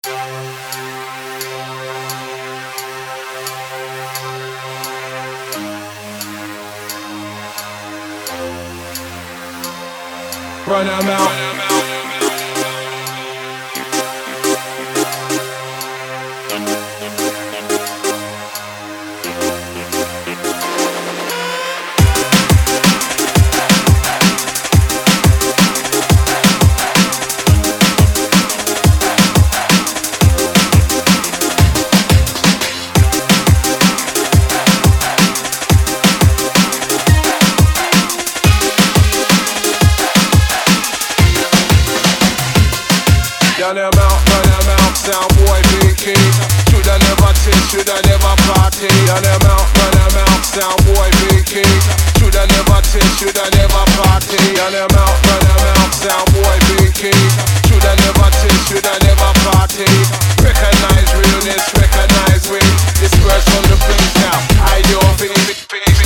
Run them out. Run them out, sound boy VK. Shoulda never taste, shoulda never party. Run them out, sound boy VK. Shoulda never taste, shoulda never party. Run them out, sound boy VK. Shoulda never taste, shoulda never party. Recognize realness, recognize we. Disperse from the place now. Hide your face.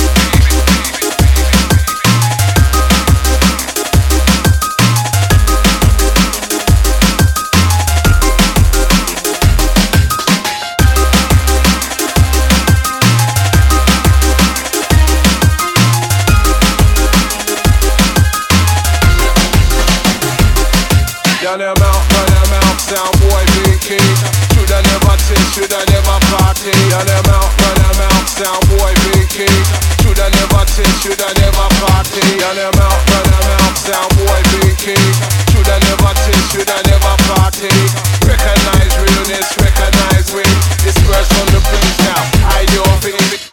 Run them out, sound boy VK. Shoulda never taste, shoulda never party. Run them out, sound boy VK. Shoulda never taste, shoulda never party. Run them out, sound boy VK. Shoulda never taste, shoulda never party. Recognize realness, recognize we. Disperse from the place now. Hide your face.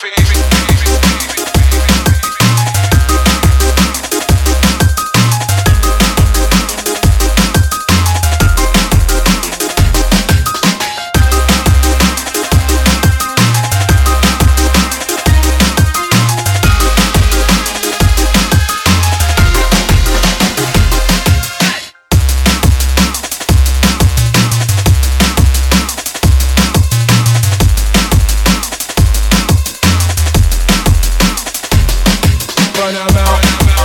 Run them out.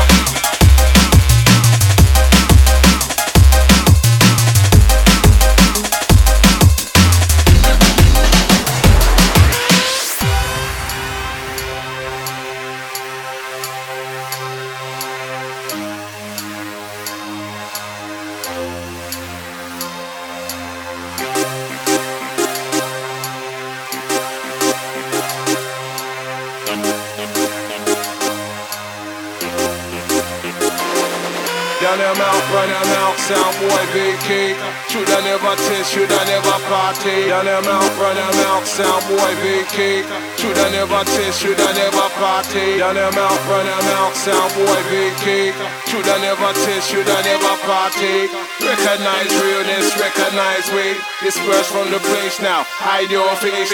Run them out, sound boy VK. Shoulda never taste, shoulda never party. Run them out, sound boy VK. Shoulda never taste, shoulda never party. Run them out, sound boy VK. Shoulda never taste, shoulda never party. Recognize realness, recognize we. Disperse from the place now. Hide your face.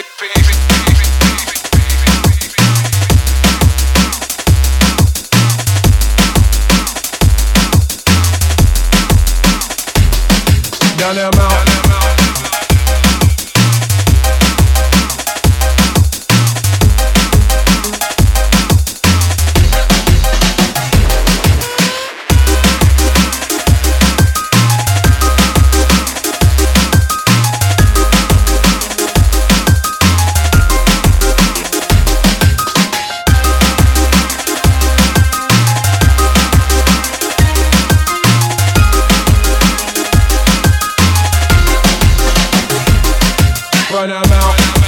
Run them out. Run them out.